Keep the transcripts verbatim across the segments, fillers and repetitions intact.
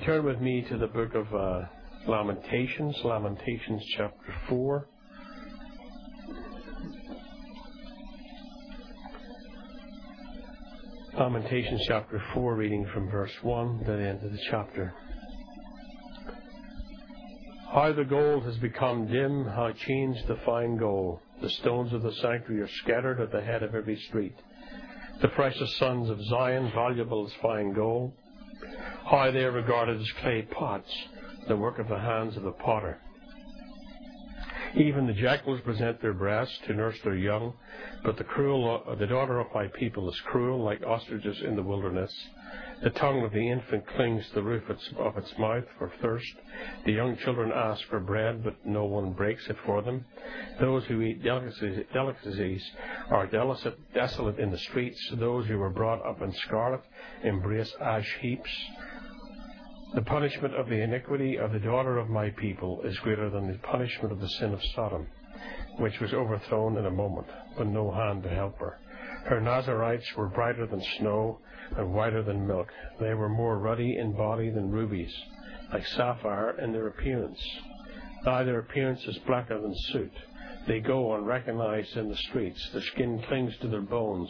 turn with me to the book of uh, Lamentations, Lamentations chapter four. Lamentations chapter four, reading from verse one to the end of the chapter. How the gold has become dim, how changed the fine gold. The stones of the sanctuary are scattered at the head of every street. The precious sons of Zion, valuable as fine gold. How they are regarded as clay pots, the work of the hands of the potter. Even the jackals present their breasts to nurse their young, but the cruel, uh, the daughter of my people is cruel, like ostriches in the wilderness. The tongue of the infant clings to the roof of its mouth for thirst. The young children ask for bread, but no one breaks it for them. Those who eat delicacies, delicacies are desolate, desolate in the streets. Those who were brought up in scarlet embrace ash heaps. The punishment of the iniquity of the daughter of my people is greater than the punishment of the sin of Sodom, which was overthrown in a moment, with no hand to help her. Her Nazarites were brighter than snow and whiter than milk. They were more ruddy in body than rubies, like sapphire in their appearance. Now their appearance is blacker than soot. They go unrecognized in the streets. Their skin clings to their bones.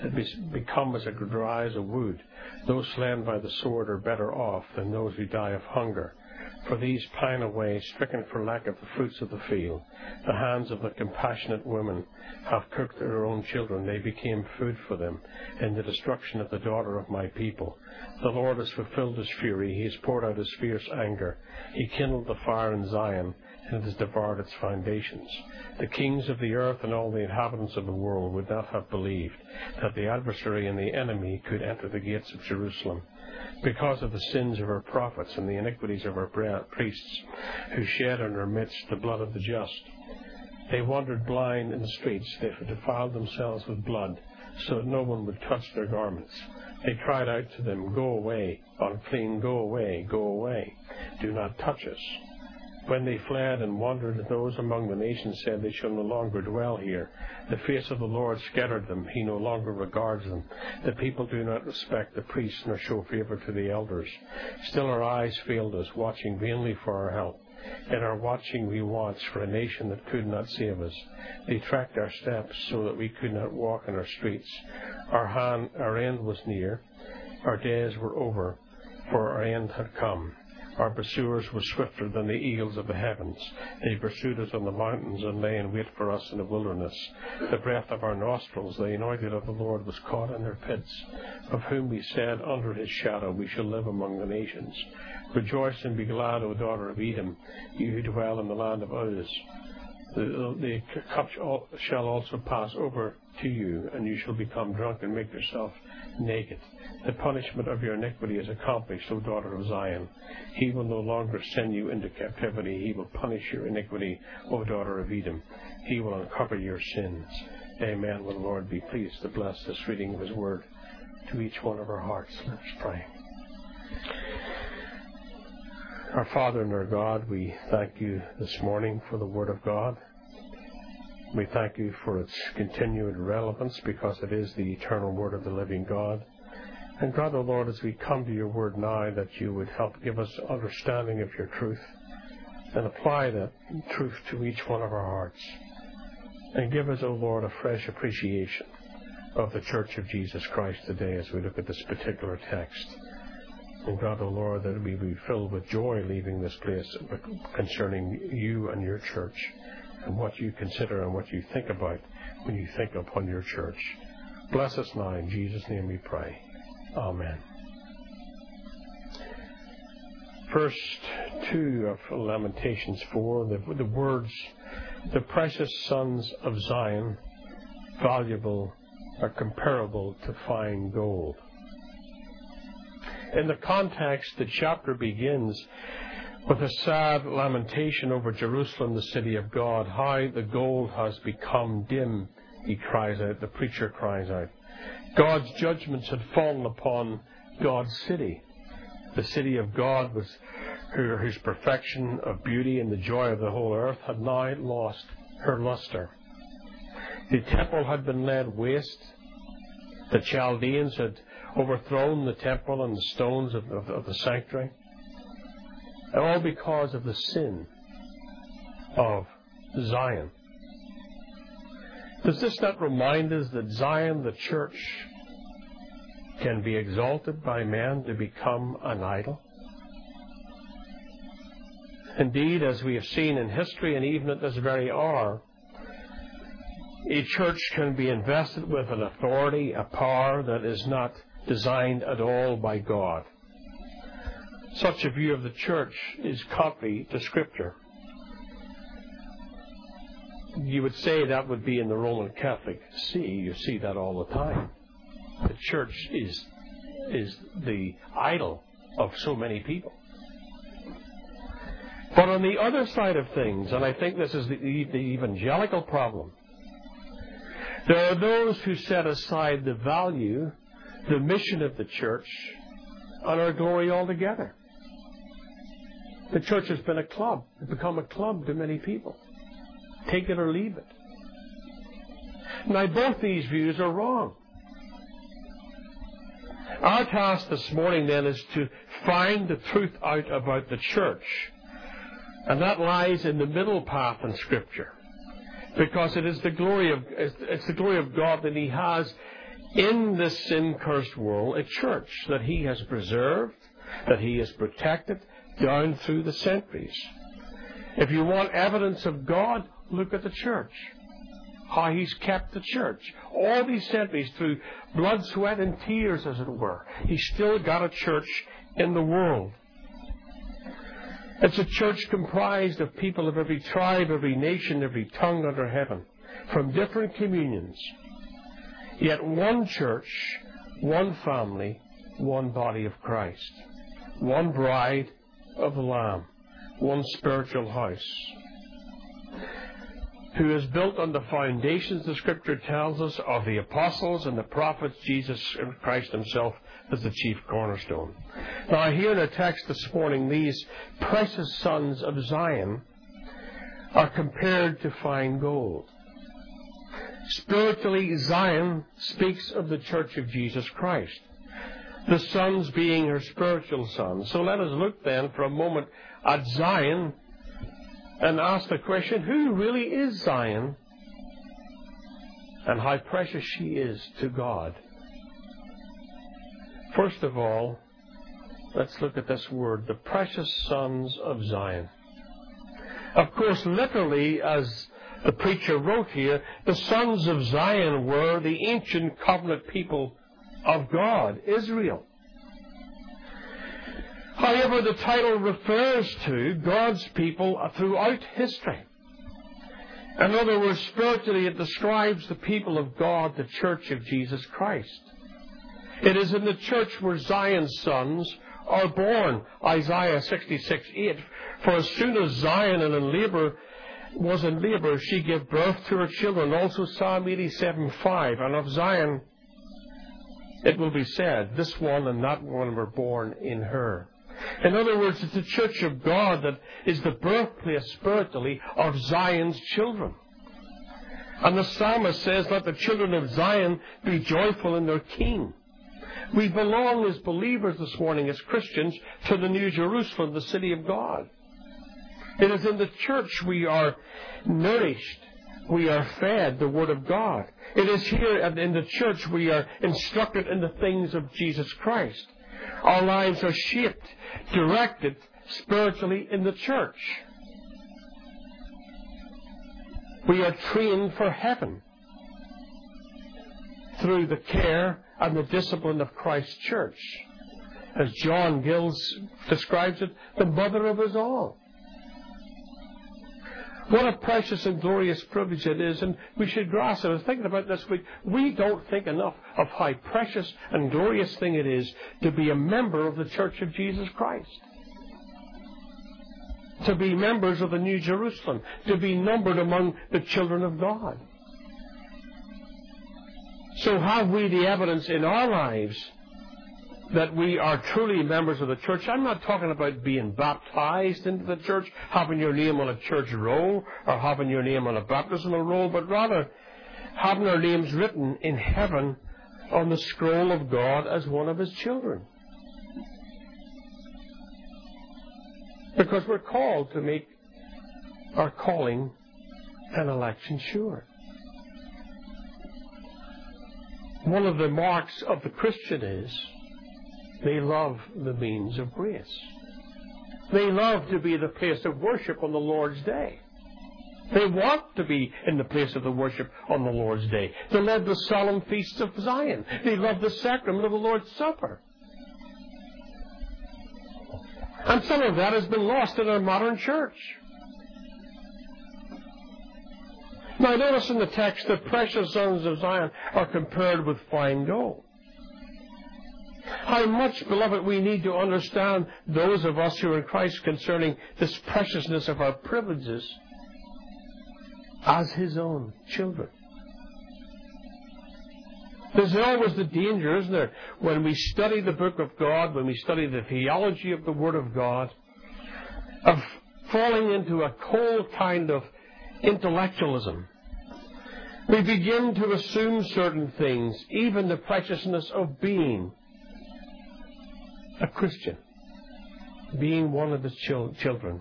It become as dry as a wood. Those slain by the sword are better off than those who die of hunger. For these pine away, stricken for lack of the fruits of the field. The hands of the compassionate women have cooked their own children. They became food for them in the destruction of the daughter of my people. The Lord has fulfilled his fury. He has poured out his fierce anger. He kindled the fire in Zion, and it has devoured its foundations. The kings of the earth and all the inhabitants of the world would not have believed that the adversary and the enemy could enter the gates of Jerusalem. Because of the sins of our prophets and the iniquities of our priests, who shed in our midst the blood of the just. They wandered blind in the streets. They defiled themselves with blood, so that no one would touch their garments. They cried out to them, "Go away, unclean, go away, go away. Do not touch us." When they fled and wandered, those among the nations said, "They shall no longer dwell here." The face of the Lord scattered them. He no longer regards them. The people do not respect the priests nor show favor to the elders. Still our eyes failed us, watching vainly for our help. In our watching we watched for a nation that could not save us. They tracked our steps so that we could not walk in our streets. Our, hand, our end was near. Our days were over, for our end had come. Our pursuers were swifter than the eagles of the heavens. They pursued us on the mountains and lay in wait for us in the wilderness. The breath of our nostrils, the anointed of the Lord, was caught in their pits, of whom we said, "Under his shadow we shall live among the nations." Rejoice and be glad, O daughter of Edom, you who dwell in the land of Uz. The, the cup shall also pass over to you, and you shall become drunk and make yourself naked. The punishment of your iniquity is accomplished, O daughter of Zion. He will no longer send you into captivity. He will punish your iniquity, O daughter of Edom. He will uncover your sins. Amen. Will the Lord be pleased to bless this reading of his word to each one of our hearts. Let's pray. Our Father and our God, we thank you this morning for the Word of God. We thank you for its continued relevance because it is the eternal Word of the living God. And God, O Lord, as we come to your Word now, that you would help give us understanding of your truth and apply that truth to each one of our hearts. And give us, O Lord, a fresh appreciation of the Church of Jesus Christ today as we look at this particular text. And God, O Lord, that we be filled with joy leaving this place concerning you and your church and what you consider and what you think about when you think upon your church. Bless us now. In Jesus' name we pray. Amen. Verse two of Lamentations four, the, the words, "The precious sons of Zion, valuable, are comparable to fine gold." In the context, the chapter begins with a sad lamentation over Jerusalem, the city of God. How the gold has become dim, he cries out, the preacher cries out. God's judgments had fallen upon God's city. The city of God, was, whose perfection of beauty and the joy of the whole earth, had now lost her luster. The temple had been laid waste. The Chaldeans had overthrown the temple and the stones of, of, of the sanctuary. all because of the sin of Zion. Does this not remind us that Zion, the church, can be exalted by man to become an idol? Indeed, as we have seen in history and even at this very hour, a church can be invested with an authority, a power that is not designed at all by God. Such a view of the church is contrary to Scripture. You would say that would be in the Roman Catholic See. You see that all the time. The church is, is the idol of so many people. But on the other side of things, and I think this is the, the evangelical problem, there are those who set aside the value, the mission of the church, and our glory altogether. The church has been a club. It's become a club to many people. Take it or leave it. Now, both these views are wrong. Our task this morning, then, is to find the truth out about the church. And that lies in the middle path in Scripture. Because it is the glory of, it's the glory of God that He has in this sin-cursed world a church that He has preserved, that He has protected down through the centuries. If you want evidence of God, look at the church. How He's kept the church. All these centuries, through blood, sweat, and tears, as it were, He's still got a church in the world. It's a church comprised of people of every tribe, every nation, every tongue under heaven, from different communions. Yet one church, one family, one body of Christ. One bride of the Lamb. One spiritual house. Who is built on the foundations, the Scripture tells us, of the apostles and the prophets, Jesus Christ Himself as the chief cornerstone. Now, here in the text this morning, these precious sons of Zion are compared to fine gold. Spiritually, Zion speaks of the church of Jesus Christ, the sons being her spiritual sons. So let us look then for a moment at Zion and ask the question, who really is Zion and how precious she is to God? First of all, let's look at this word, the precious sons of Zion. Of course, literally, as the preacher wrote here, the sons of Zion were the ancient covenant people of God, Israel. However, the title refers to God's people throughout history. In other words, spiritually, it describes the people of God, the church of Jesus Christ. It is in the church where Zion's sons are born. Isaiah sixty-six eight. For as soon as Zion and in labor was in labor, she gave birth to her children. Also Psalm eighty-seven five. And of Zion it will be said, this one and that one were born in her. In other words, it's the church of God that is the birthplace spiritually of Zion's children. And the psalmist says, let the children of Zion be joyful in their King. We belong as believers this morning, as Christians, to the New Jerusalem, the city of God. It is in the church we are nourished, we are fed the Word of God. It is here in the church we are instructed in the things of Jesus Christ. Our lives are shaped, directed spiritually in the church. We are trained for heaven through the care and the discipline of Christ's church. As John Gills describes it, the mother of us all. What a precious and glorious privilege it is, and we should grasp it. I was thinking about this week. We don't think enough of how precious and glorious thing it is to be a member of the Church of Jesus Christ. To be members of the New Jerusalem. To be numbered among the children of God. So have we the evidence in our lives that we are truly members of the church? I'm not talking about being baptized into the church, having your name on a church roll, or having your name on a baptismal roll, but rather having our names written in heaven on the scroll of God as one of His children. Because we're called to make our calling and election sure. One of the marks of the Christian is they love the means of grace. They love to be the place of worship on the Lord's day. They want to be in the place of the worship on the Lord's day. They love the solemn feasts of Zion. They love the sacrament of the Lord's Supper. And some of that has been lost in our modern church. Now notice in the text that precious sons of Zion are compared with fine gold. How much, beloved, we need to understand, those of us who are in Christ, concerning this preciousness of our privileges as His own children. There's always the danger, isn't there, when we study the book of God, when we study the theology of the Word of God, of falling into a cold kind of intellectualism. We begin to assume certain things, even the preciousness of being a Christian, being one of the chil- children,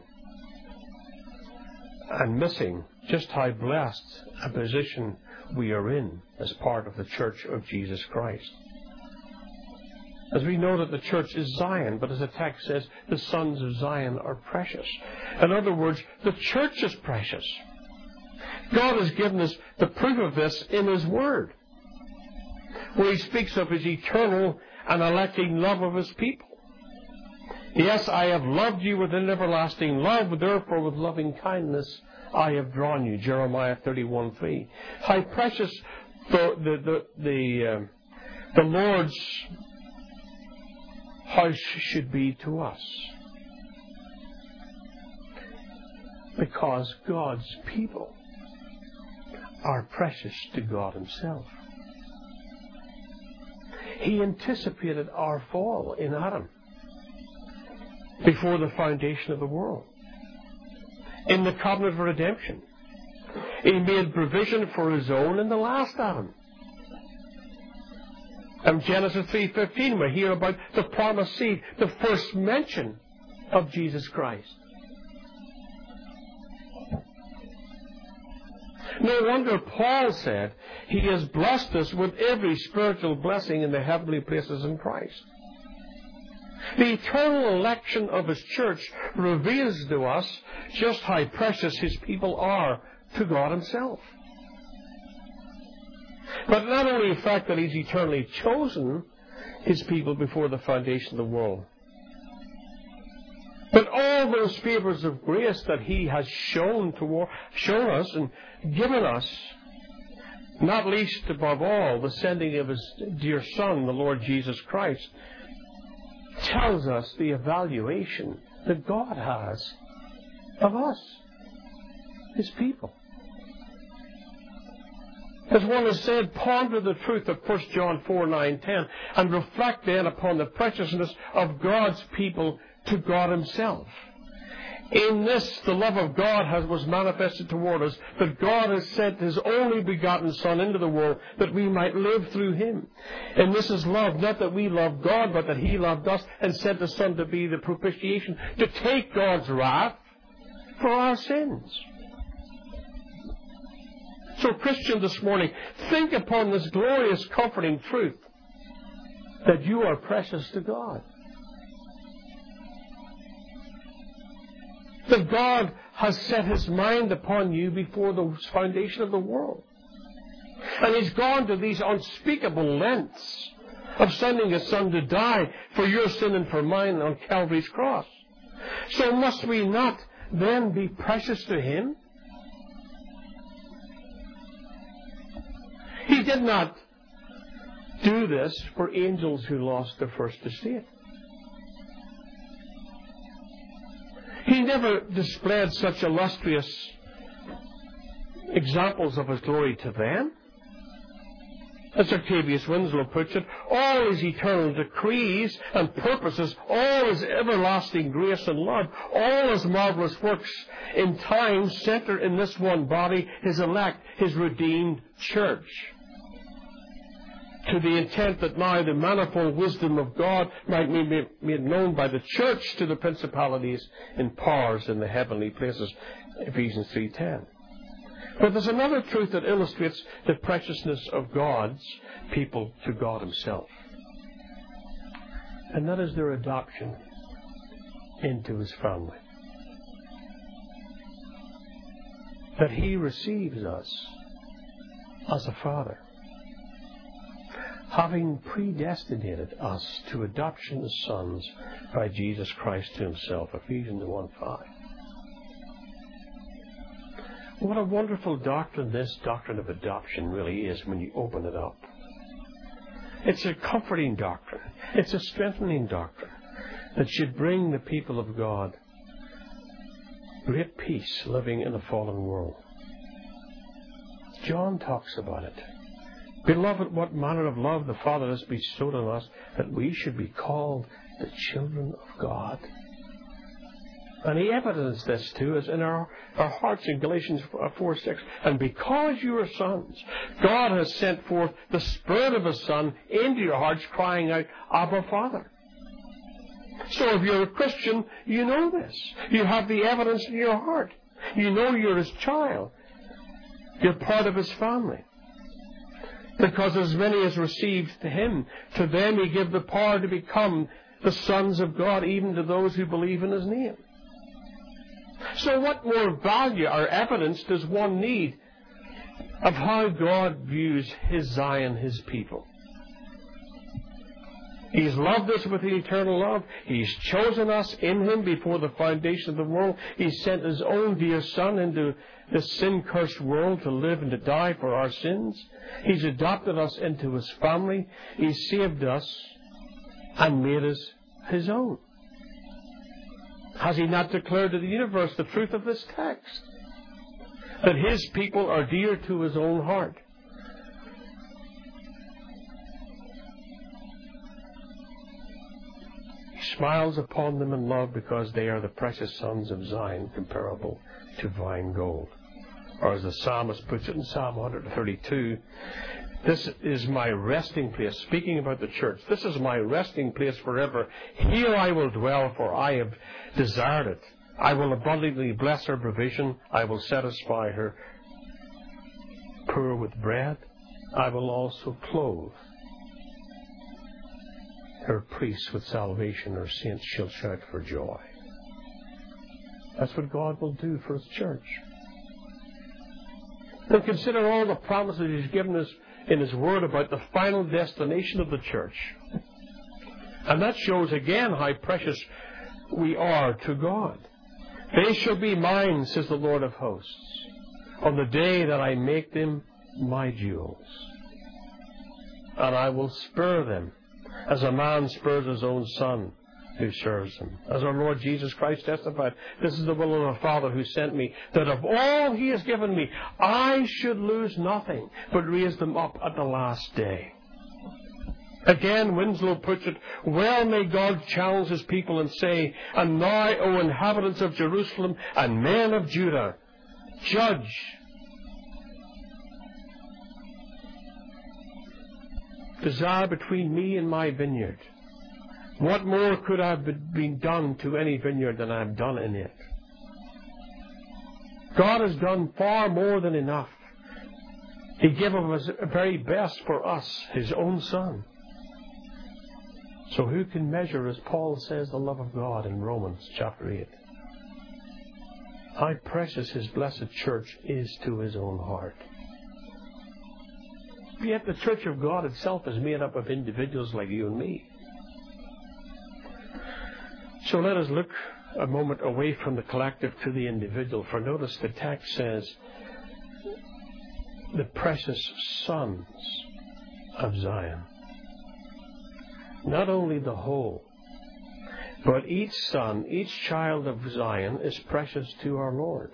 and missing just how blessed a position we are in as part of the Church of Jesus Christ. As we know that the church is Zion, but as the text says, the sons of Zion are precious. In other words, the church is precious. God has given us the proof of this in His Word, where He speaks of His eternal and electing love of His people. Yes, I have loved you with an everlasting love, therefore with loving kindness I have drawn you. Jeremiah thirty-one three. How precious the the the the, uh, the Lord's house should be to us, because God's people are precious to God Himself. He anticipated our fall in Adam before the foundation of the world. In the covenant of redemption, He made provision for His own in the last Adam. In Genesis three fifteen, we hear about the promised seed, the first mention of Jesus Christ. No wonder Paul said He has blessed us with every spiritual blessing in the heavenly places in Christ. The eternal election of His church reveals to us just how precious His people are to God Himself. But not only the fact that He's eternally chosen His people before the foundation of the world, but all those favors of grace that He has shown to shown us and given us, not least above all the sending of His dear Son, the Lord Jesus Christ, tells us the evaluation that God has of us, His people. As one has said, ponder the truth of First John four nine ten, and reflect then upon the preciousness of God's people to God Himself. In this, the love of God has, was manifested toward us, that God has sent His only begotten Son into the world, that we might live through Him. And this is love, not that we love God, but that He loved us and sent the Son to be the propitiation, to take God's wrath for our sins. So, Christian, this morning, think upon this glorious, comforting truth, that you are precious to God. That God has set His mind upon you before the foundation of the world. And He's gone to these unspeakable lengths of sending His Son to die for your sin and for mine on Calvary's cross. So must we not then be precious to Him? He did not do this for angels who lost their first estate. He never displayed such illustrious examples of His glory to them. As Octavius Winslow puts it, all His eternal decrees and purposes, all His everlasting grace and love, all His marvelous works in time center in this one body, His elect, His redeemed church. to the intent that now the manifold wisdom of God might be made known by the church to the principalities and powers in the heavenly places. Ephesians three ten. But there's another truth that illustrates the preciousness of God's people to God Himself. And that is their adoption into His family. That He receives us as a Father, having predestinated us to adoption as sons by Jesus Christ to Himself. Ephesians one five. What a wonderful doctrine this doctrine of adoption really is when you open it up. It's a comforting doctrine. It's a strengthening doctrine that should bring the people of God great peace living in a fallen world. John talks about it. Beloved, what manner of love the Father has bestowed on us, that we should be called the children of God. And He evidenced this to us in our, our hearts in Galatians four six. And because you are sons, God has sent forth the Spirit of His Son into your hearts, crying out, Abba, Father. So if you're a Christian, you know this. You have the evidence in your heart. You know you're His child. You're part of His family. Because as many as received Him, to them He gave the power to become the sons of God, even to those who believe in His name. So what more value or evidence does one need of how God views His Zion, His people? He's loved us with an eternal love. He's chosen us in Him before the foundation of the world. He sent His own dear Son into this sin-cursed world to live and to die for our sins. He's adopted us into His family. He's saved us and made us His own. Has He not declared to the universe the truth of this text? That His people are dear to His own heart. He smiles upon them in love because they are the precious sons of Zion, comparable to fine gold. Or as the psalmist puts it in Psalm one thirty-two, this is my resting place. Speaking about the church, this is my resting place forever. Here I will dwell, for I have desired it. I will abundantly bless her provision. I will satisfy her poor with bread. I will also clothe her priests with salvation. Her saints shall shout for joy. That's what God will do for His church. And consider all the promises He's given us in His Word about the final destination of the church. And that shows again how precious we are to God. They shall be mine, says the Lord of hosts, on the day that I make them my jewels. And I will spur them as a man spurs his own son who serves him. As our Lord Jesus Christ testified, this is the will of the Father who sent me, that of all He has given me, I should lose nothing, but raise them up at the last day. Again, Winslow puts it, well may God challenge His people and say, and now, O inhabitants of Jerusalem and men of Judah, judge. Desire between me and my vineyard. What more could have been done to any vineyard than I have done in it? God has done far more than enough. He gave of His very best for us, His own Son. So who can measure, as Paul says, the love of God in Romans chapter eight? How precious His blessed church is to His own heart. Yet the church of God itself is made up of individuals like you and me. So let us look a moment away from the collective to the individual. For notice the text says, the precious sons of Zion. Not only the whole, but each son, each child of Zion is precious to our Lord.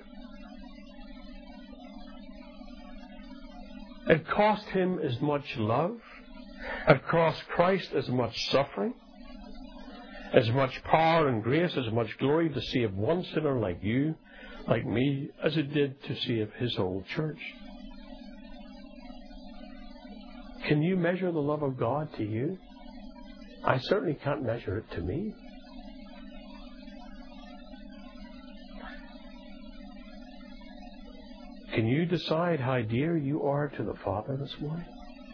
It cost Him as much love. It cost Christ as much suffering, as much power and grace, as much glory to save one sinner like you, like me, as it did to save His whole church. Can you measure the love of God to you? I certainly can't measure it to me. Can you decide how dear you are to the Father this morning?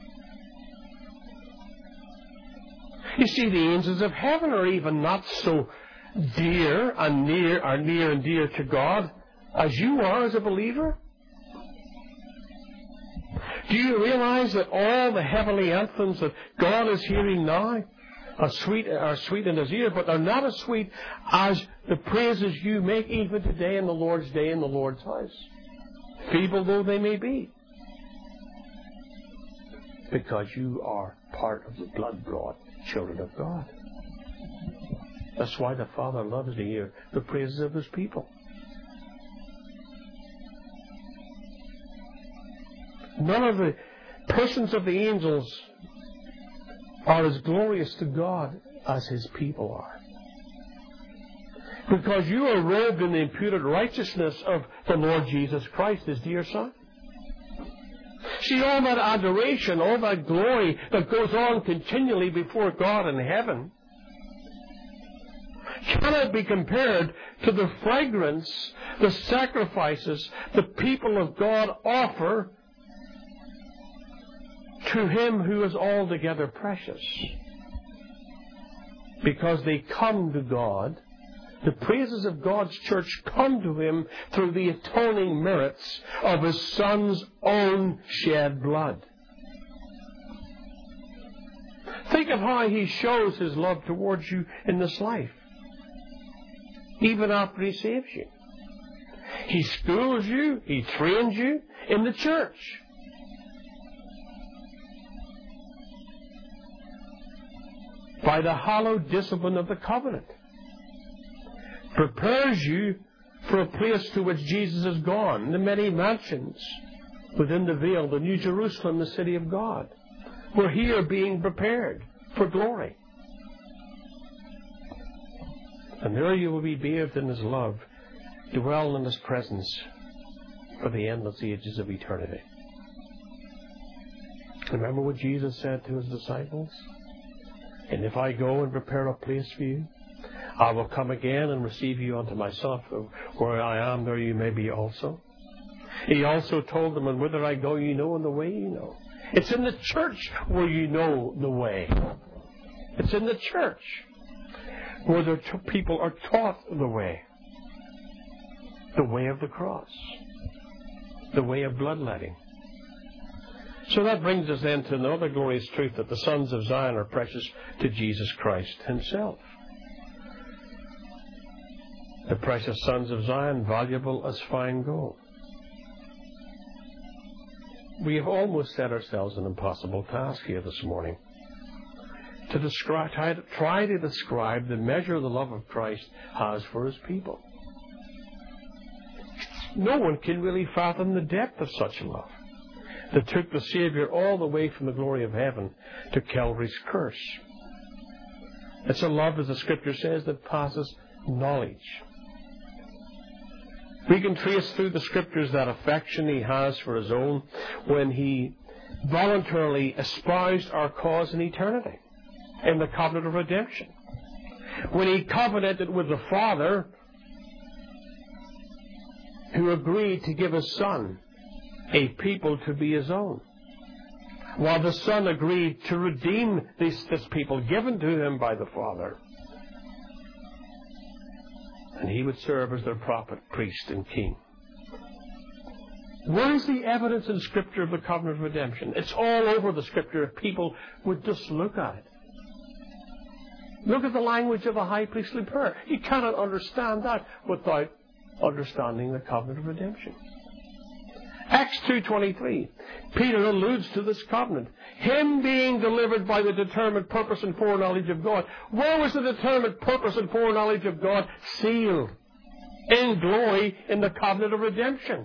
You see, the angels of heaven are even not so dear and near, are near and dear to God as you are as a believer. Do you realize that all the heavenly anthems that God is hearing now are sweet, are sweet in His ear, but they're not as sweet as the praises you make even today in the Lord's day in the Lord's house, feeble though they may be, because you are part of the blood-bought children of God. That's why the Father loves to hear the praises of His people. None of the persons of the angels are as glorious to God as His people are. Because you are robed in the imputed righteousness of the Lord Jesus Christ, His dear Son. See, all that adoration, all that glory that goes on continually before God in heaven cannot be compared to the fragrance, the sacrifices the people of God offer to Him who is altogether precious. Because they come to God, the praises of God's church come to Him through the atoning merits of His Son's own shed blood. Think of how He shows His love towards you in this life, even after He saves you. He schools you, He trains you in the church. By the hallowed discipline of the covenant. Prepares you for a place to which Jesus has gone, the many mansions within the veil, the New Jerusalem, the city of God. We're here being prepared for glory. And there you will be bathed in His love, dwell in His presence for the endless ages of eternity. Remember what Jesus said to His disciples? And if I go and prepare a place for you, I will come again and receive you unto myself. Where I am, there you may be also. He also told them, and whither I go, you know, and the way you know. It's in the church where you know the way. It's in the church where the t- people are taught the way. The way of the cross. The way of bloodletting. So that brings us then to another glorious truth, that the sons of Zion are precious to Jesus Christ Himself. The precious sons of Zion, valuable as fine gold. We have almost set ourselves an impossible task here this morning. To describe, try, to, try to describe the measure the love of Christ has for His people. No one can really fathom the depth of such love that took the Savior all the way from the glory of heaven to Calvary's curse. It's a love, as the Scripture says, that passes knowledge. We can trace through the Scriptures that affection He has for His own when He voluntarily espoused our cause in eternity in the covenant of redemption. When He covenanted with the Father, who agreed to give His Son a people to be His own, while the Son agreed to redeem this, this people given to Him by the Father. And He would serve as their prophet, priest, and king. Where is the evidence in Scripture of the covenant of redemption? It's all over the Scripture if people would just look at it. Look at the language of the high priestly prayer. You cannot understand that without understanding the covenant of redemption. Acts two twenty-three, Peter alludes to this covenant. Him being delivered by the determined purpose and foreknowledge of God. Where was the determined purpose and foreknowledge of God? Sealed in glory in the covenant of redemption.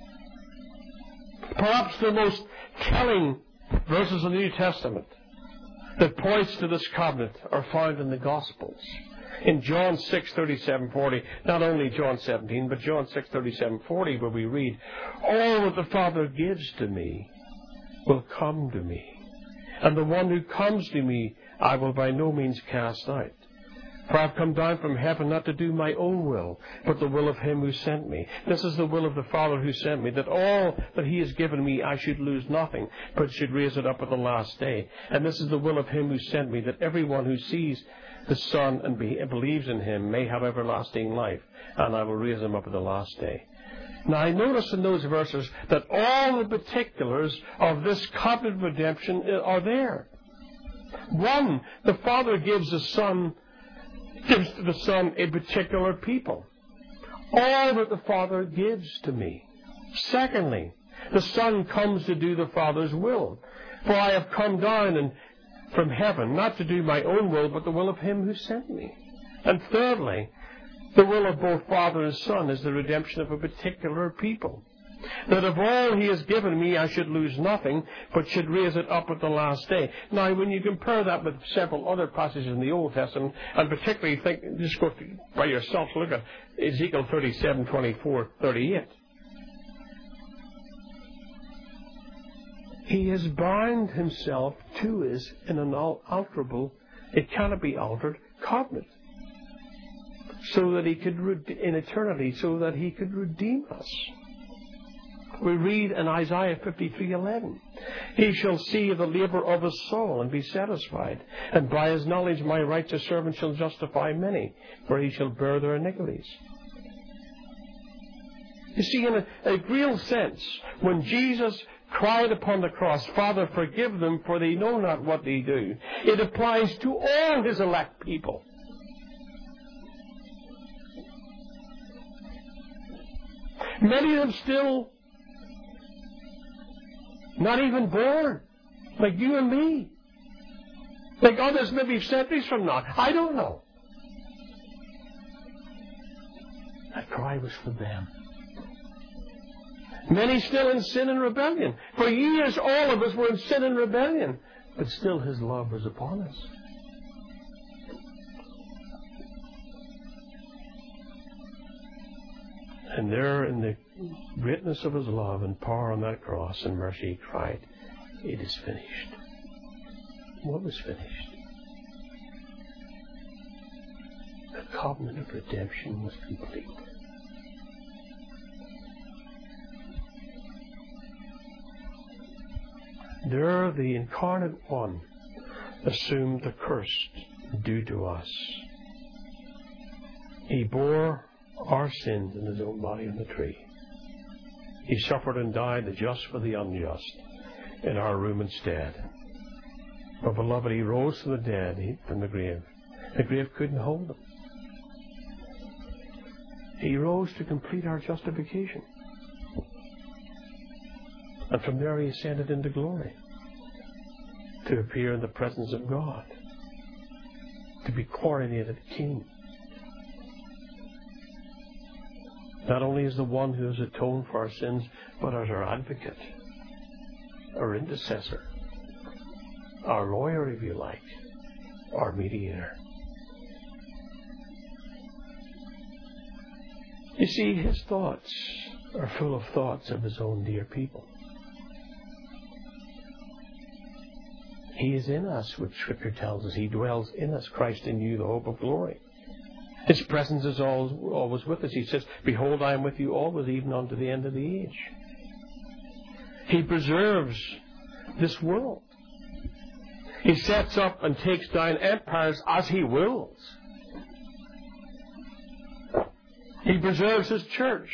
Perhaps the most telling verses of the New Testament that points to this covenant are found in the Gospels. In John six thirty-seven forty, not only John seventeen, but John six thirty-seven forty, where we read, all that the Father gives to me will come to me, And the one who comes to me, I will by no means cast out. For I have come down from heaven not to do my own will, but the will of him who sent me. This is the will of the Father who sent me, that all that he has given me I should lose nothing, but should raise it up at the last day. And this is the will of him who sent me, that everyone who sees the Son and be, believes in him may have everlasting life, and I will raise him up at the last day. Now I notice in those verses that all the particulars of this covenant redemption are there. One, the Father gives the Son gives to the Son a particular people. All that the Father gives to me. Secondly, the Son comes to do the Father's will. For I have come down and from heaven, not to do my own will, but the will of him who sent me. And thirdly, the will of both Father and Son is the redemption of a particular people. That of all he has given me, I should lose nothing, but should raise it up at the last day. Now, when you compare that with several other passages in the Old Testament, and particularly think, just go by yourself, look at Ezekiel thirty-seven, twenty-four, thirty-eight. He has bound himself to us in an unalterable, it cannot be altered, covenant. So that he could, in eternity, so that he could redeem us. We read in Isaiah fifty-three eleven, he shall see the labor of his soul and be satisfied, and by his knowledge my righteous servant shall justify many, for he shall bear their iniquities. You see, in a, a real sense, when Jesus cried upon the cross, Father, forgive them, for they know not what they do, it applies to all his elect people. Many of them still not even born, like you and me. Like others maybe centuries from now. I don't know. That cry was for them. Many still in sin and rebellion. For years all of us were in sin and rebellion. But still his love was upon us. And there in the greatness of his love and power on that cross and mercy, he cried, it is finished. What was finished? The covenant of redemption was complete. There the incarnate one assumed the curse due to us. He bore our sins in his own body on the tree. He suffered and died, the just for the unjust, in our room instead. But beloved, he rose from the dead, he, from the grave. The grave couldn't hold him. He rose to complete our justification. And from there he ascended into glory, to appear in the presence of God, to be coronated king. Not only is the one who has atoned for our sins, but as our advocate, our intercessor, our lawyer, if you like, our mediator. You see, his thoughts are full of thoughts of his own dear people. He is in us, which Scripture tells us. He dwells in us, Christ in you, the hope of glory. His presence is always, always with us. He says, behold, I am with you always, even unto the end of the age. He preserves this world. He sets up and takes down empires as he wills. He preserves his church.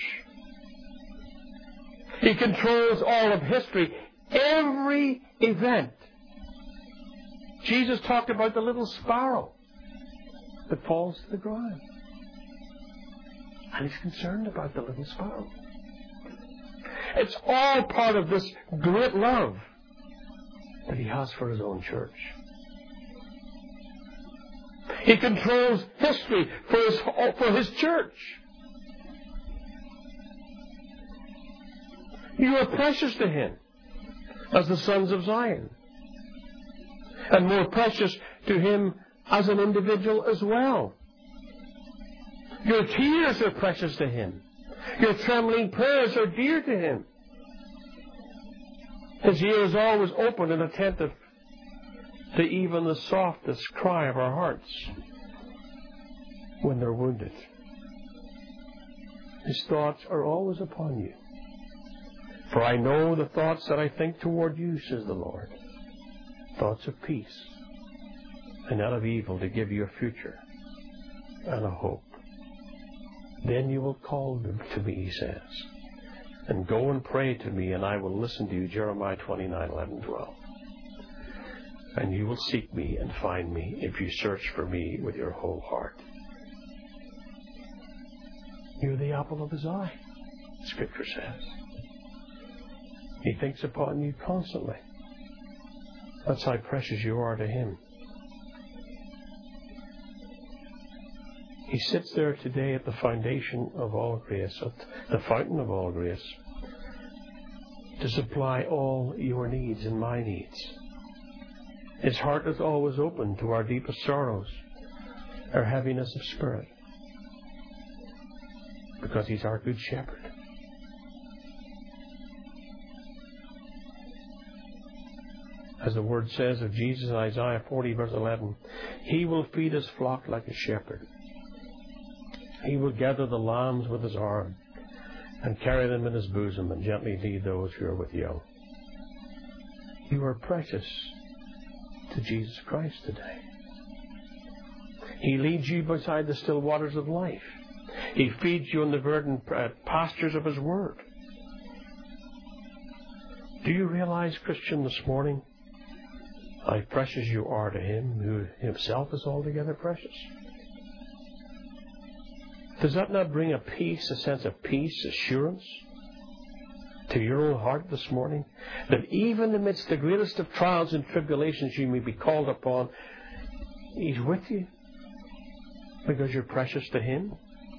He controls all of history. Every event. Jesus talked about the little sparrow that falls to the ground. And he's concerned about the little sparrow. It's all part of this great love that he has for his own church. He controls history for his, for his church. You are precious to him as the sons of Zion, and more precious to him as an individual as well. Your tears are precious to him. Your trembling prayers are dear to him. His ear is always open and attentive to even the softest cry of our hearts when they're wounded. His thoughts are always upon you. For I know the thoughts that I think toward you, says the Lord, thoughts of peace and not of evil, to give you a future and a hope. Then you will call to me, he says, and go and pray to me, and I will listen to you, Jeremiah twenty-nine, eleven, twelve. And you will seek me and find me if you search for me with your whole heart. You're the apple of his eye, Scripture says. He thinks upon you constantly. That's how precious you are to him. He sits there today at the foundation of all grace, at the fountain of all grace, to supply all your needs and my needs. His heart is always open to our deepest sorrows, our heaviness of spirit, because he's our good shepherd. As the word says of Jesus in Isaiah forty, verse eleven, he will feed his flock like a shepherd. He will gather the lambs with his arm and carry them in his bosom and gently lead those who are with young. You are precious to Jesus Christ today. He leads you beside the still waters of life. He feeds you in the verdant pastures of his word. Do you realize, Christian, this morning, how precious you are to him who himself is altogether precious? Does that not bring a peace, a sense of peace, assurance to your own heart this morning? That even amidst the greatest of trials and tribulations you may be called upon, he's with you because you're precious to him?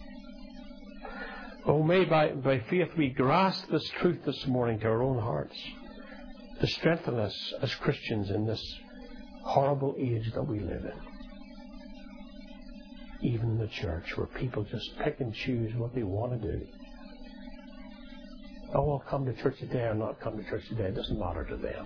Oh, may by, by faith we grasp this truth this morning to our own hearts, to strengthen us as Christians in this horrible age that we live in. Even in the church, where people just pick and choose what they want to do. Oh, I'll come to church today or not come to church today. It doesn't matter to them.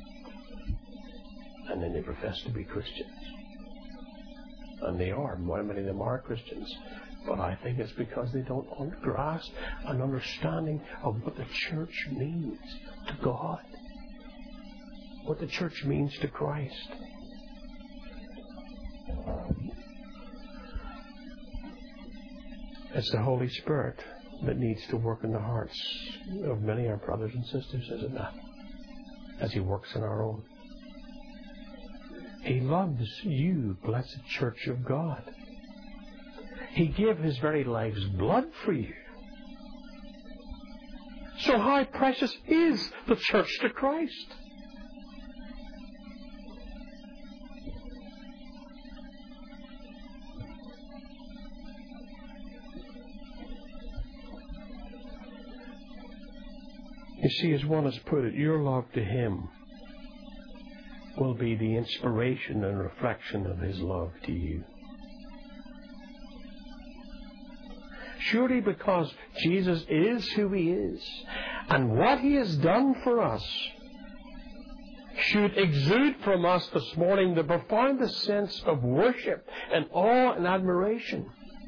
And then they profess to be Christians. And they are. Many of them are Christians. But I think it's because they don't grasp an understanding of what the church means to God. What the church means to Christ. It's the Holy Spirit that needs to work in the hearts of many of our brothers and sisters, is it not? As he works in our own. He loves you, blessed church of God. He gave his very life's blood for you. So how precious is the church to Christ? You see, as one has put it, your love to him will be the inspiration and reflection of his love to you. Surely because Jesus is who he is, and what he has done for us should exude from us this morning the profoundest sense of worship and awe and admiration.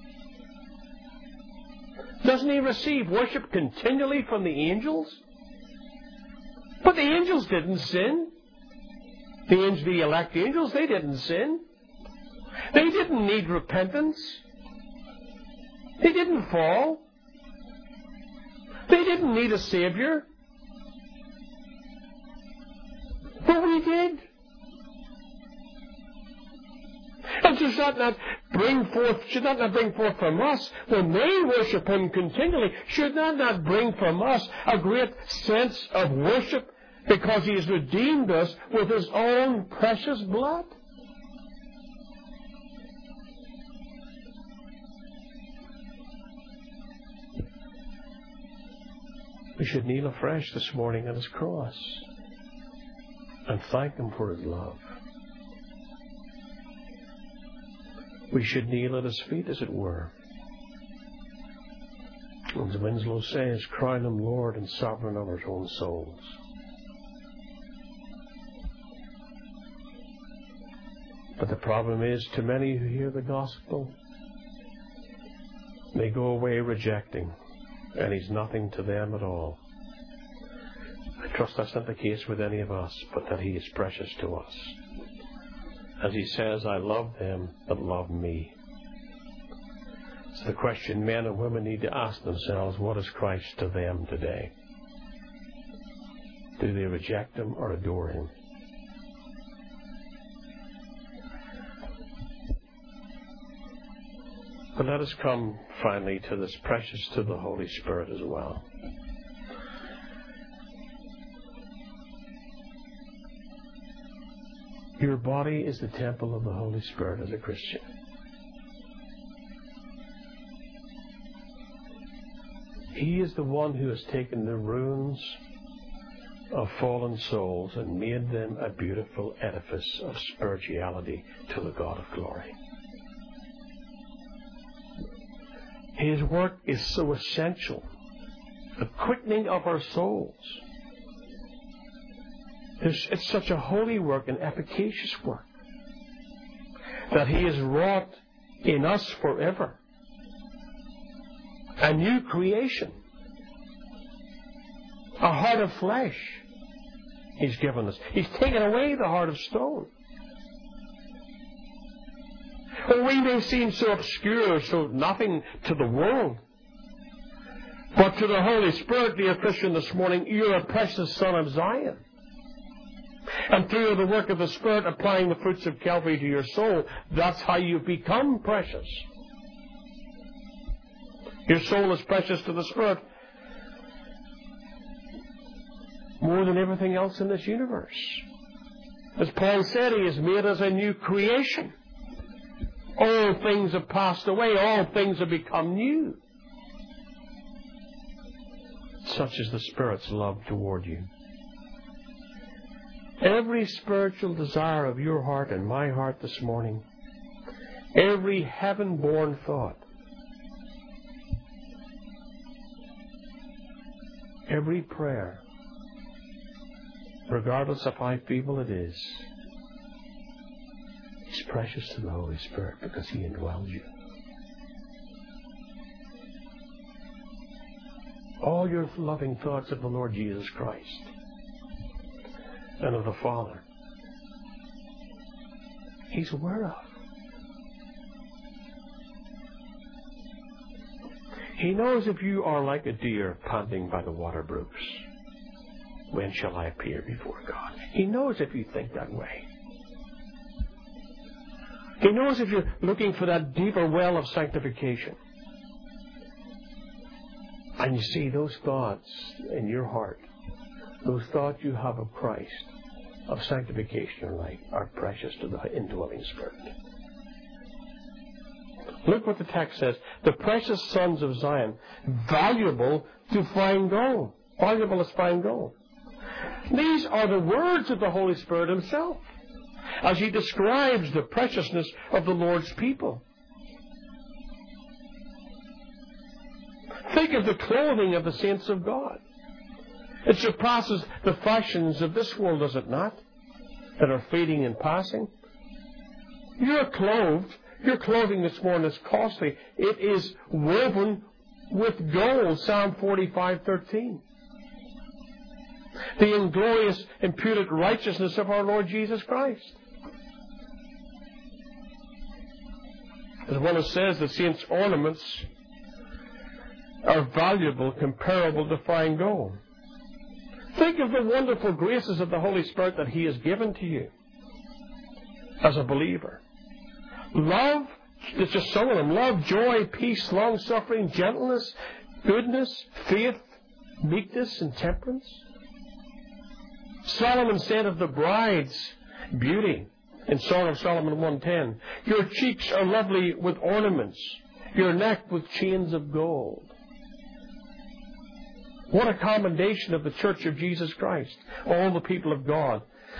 Doesn't he receive worship continually from the angels? But the angels didn't sin. The, angels, the elect angels, they didn't sin. They didn't need repentance. They didn't fall. They didn't need a Savior. But we did. And should that not bring forth, should that not bring forth from us, when they worship him continually, should that not bring from us a great sense of worship because he has redeemed us with his own precious blood? We should kneel afresh this morning at his cross and thank him for his love. We should kneel at his feet, as it were. As Winslow says, crown him Lord and Sovereign of our own souls. But the problem is, too many who hear the gospel, they go away rejecting, and He's nothing to them at all. I trust that's not the case with any of us, but that He is precious to us. As He says, I love them that love me. It's the question men and women need to ask themselves, what is Christ to them today? Do they reject Him or adore Him? But let us come finally to this precious to the Holy Spirit as well. Your body is the temple of the Holy Spirit as a Christian. He is the one who has taken the ruins of fallen souls and made them a beautiful edifice of spirituality to the God of glory. His work is so essential, the quickening of our souls. It's, it's such a holy work and efficacious work that He has wrought in us forever. A new creation. A heart of flesh He's given us. He's taken away the heart of stone. Well, we may seem so obscure, so nothing to the world. But to the Holy Spirit, dear Christian, this morning, you're a precious son of Zion. And through the work of the Spirit applying the fruits of Calvary to your soul, that's how you become precious. Your soul is precious to the Spirit more than everything else in this universe. As Paul said, He has made us a new creation. All things have passed away. All things have become new. Such is the Spirit's love toward you. Every spiritual desire of your heart and my heart this morning, every heaven-born thought, every prayer, regardless of how feeble it is, is precious to the Holy Spirit because He indwells you. All your loving thoughts of the Lord Jesus Christ and of the Father, He's aware of. He knows if you are like a deer panting by the water brooks. When shall I appear before God? He knows if you think that way. He knows if you're looking for that deeper well of sanctification. And you see those thoughts in your heart, those thoughts you have of Christ, of sanctification in life, are precious to the indwelling Spirit. Look what the text says. The precious sons of Zion, valuable to fine gold. Valuable as fine gold. These are the words of the Holy Spirit Himself as He describes the preciousness of the Lord's people. Think of the clothing of the saints of God. It surpasses the fashions of this world, does it not? That are fading and passing. You're clothed. Your clothing this morning is costly. It is woven with gold. Psalm forty-five thirteen. The inglorious imputed righteousness of our Lord Jesus Christ. As well as says, the saints' ornaments are valuable, comparable to fine gold. Think of the wonderful graces of the Holy Spirit that He has given to you as a believer. Love, it's just some of them. Love, joy, peace, long-suffering, gentleness, goodness, faith, meekness, and temperance. Solomon said of the bride's beauty in Song of Solomon one ten, your cheeks are lovely with ornaments, your neck with chains of gold. What a commendation of the Church of Jesus Christ, all the people of God.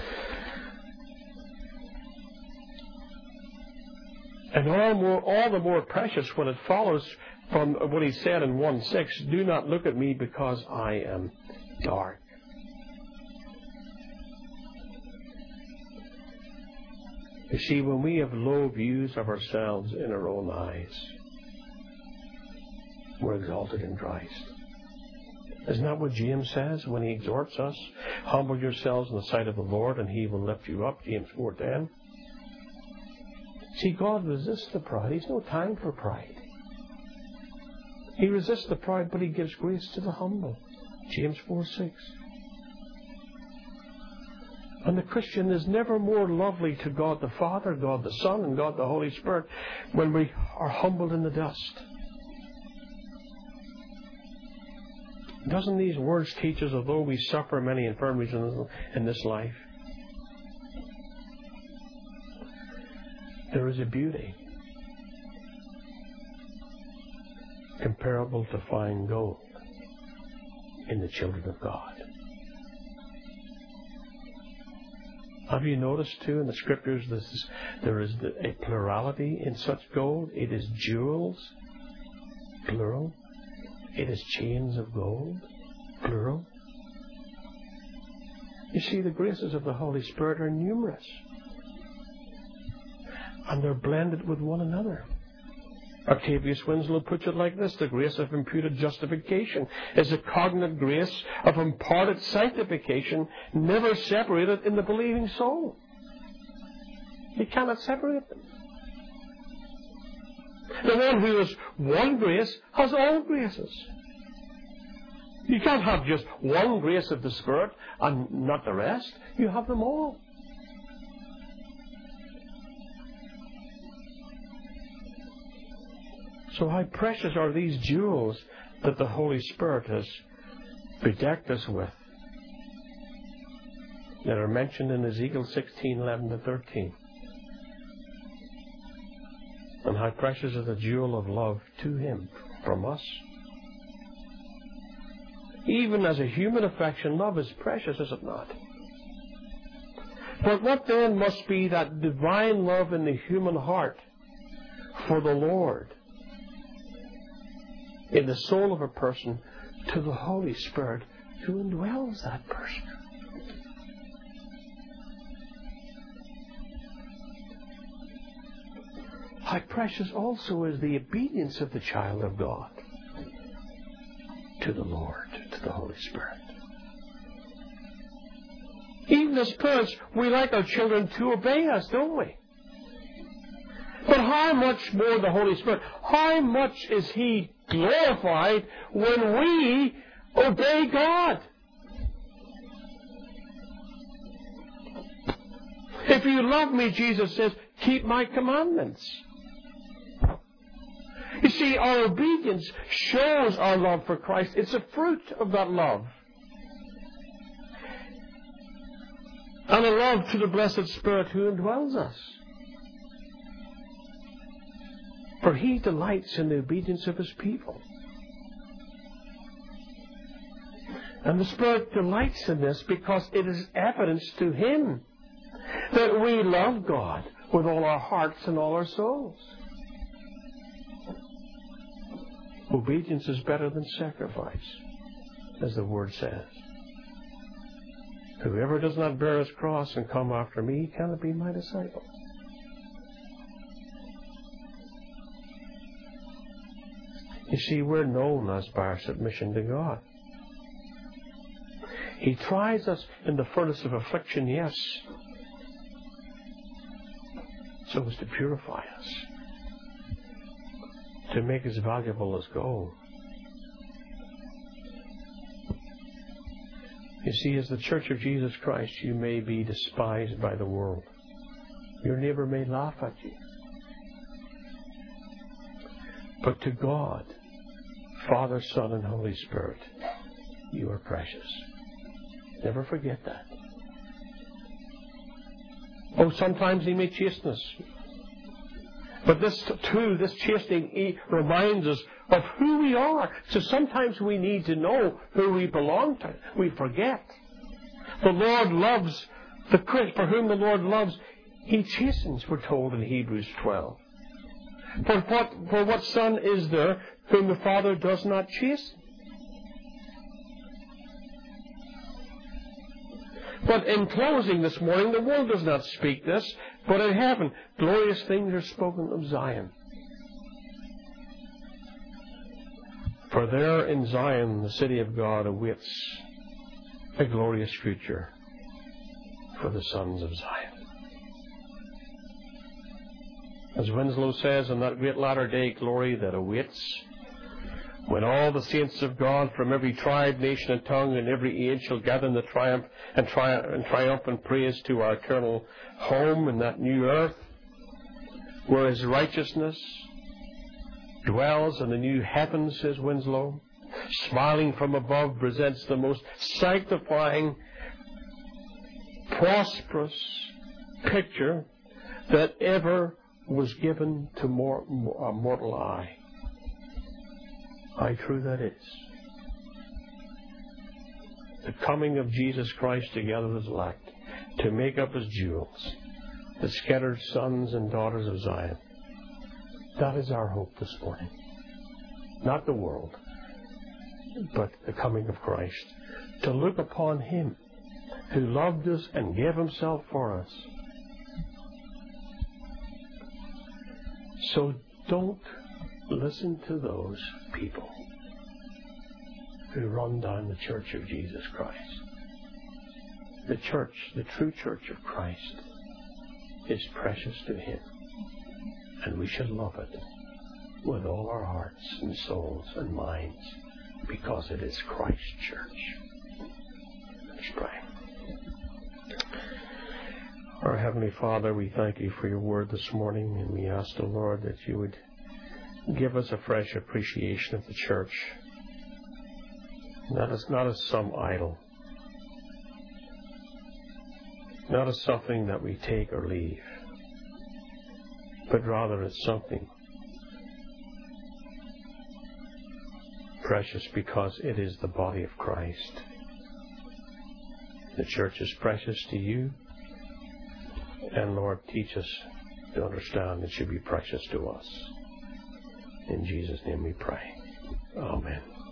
And all, more, all the more precious when it follows from what He said in one six, do not look at me because I am dark. You see, when we have low views of ourselves in our own eyes, we're exalted in Christ. Isn't that what James says when he exhorts us? Humble yourselves in the sight of the Lord, and He will lift you up. James four ten. See, God resists the proud. He's no time for pride. He resists the proud, but He gives grace to the humble. James four six. And the Christian is never more lovely to God the Father, God the Son, and God the Holy Spirit when we are humbled in the dust. Doesn't these words teach us, although we suffer many infirmities in this life, there is a beauty comparable to fine gold in the children of God. Have you noticed too in the Scriptures this is, there is a plurality in such gold? It is jewels, plural. It is chains of gold, plural. You see, the graces of the Holy Spirit are numerous. And they're blended with one another. Octavius Winslow puts it like this: the grace of imputed justification is a cognate grace of imparted sanctification, never separated in the believing soul. You cannot separate them. The one who has one grace has all graces. You can't have just one grace of the Spirit and not the rest. You have them all. So how precious are these jewels that the Holy Spirit has bedecked us with, that are mentioned in Ezekiel sixteen, eleven to thirteen. And how precious is the jewel of love to Him from us. Even as a human affection, love is precious, is it not? But what then must be that divine love in the human heart for the Lord, in the soul of a person, to the Holy Spirit who indwells that person? How precious also is the obedience of the child of God to the Lord, to the Holy Spirit. Even as parents, we like our children to obey us, don't we? But how much more the Holy Spirit? How much is He glorified when we obey God? If you love me, Jesus says, keep my commandments. You see, our obedience shows our love for Christ. It's a fruit of that love. And a love to the blessed Spirit who indwells us. For He delights in the obedience of His people. And the Spirit delights in this because it is evidence to Him that we love God with all our hearts and all our souls. Obedience is better than sacrifice, as the Word says. Whoever does not bear his cross and come after me cannot be my disciple. You see, we're known as by our submission to God. He tries us in the furnace of affliction, yes, so as to purify us, to make us valuable as gold. You see, as the Church of Jesus Christ, you may be despised by the world. Your neighbor may laugh at you. But to God, Father, Son, and Holy Spirit, you are precious. Never forget that. Oh, sometimes He may chasten us. But this too, this chastening reminds us of who we are. So sometimes we need to know who we belong to. We forget. The Lord loves the Christ, for whom the Lord loves, He chastens, we're told in Hebrews twelve. For what, for what son is there whom the Father does not chasten? But in closing this morning, the world does not speak this, but in heaven, glorious things are spoken of Zion. For there in Zion, the city of God awaits a glorious future for the sons of Zion. As Winslow says, in that great latter-day glory that awaits, when all the saints of God from every tribe, nation, and tongue, and every age shall gather in the triumph and, tri- and triumphant praise to our eternal home in that new earth, where His righteousness dwells in the new heavens, says Winslow, smiling from above, presents the most sanctifying, prosperous picture that ever was given to mor- a mortal eye. How true that is. The coming of Jesus Christ together with His elect to make up His jewels, the scattered sons and daughters of Zion. That is our hope this morning. Not the world, but the coming of Christ. To look upon Him who loved us and gave Himself for us. So don't listen to those people who run down the church of Jesus Christ. The church, the true church of Christ, is precious to Him. And we should love it with all our hearts and souls and minds, because it is Christ's church. Let's pray. Our Heavenly Father, we thank You for Your word this morning, and we ask the Lord that You would give us a fresh appreciation of the church, not as, not as some idol, not as something that we take or leave, but rather as something precious because it is the body of Christ. The church is precious to You, and Lord, teach us to understand it should be precious to us. In Jesus' name we pray. Amen.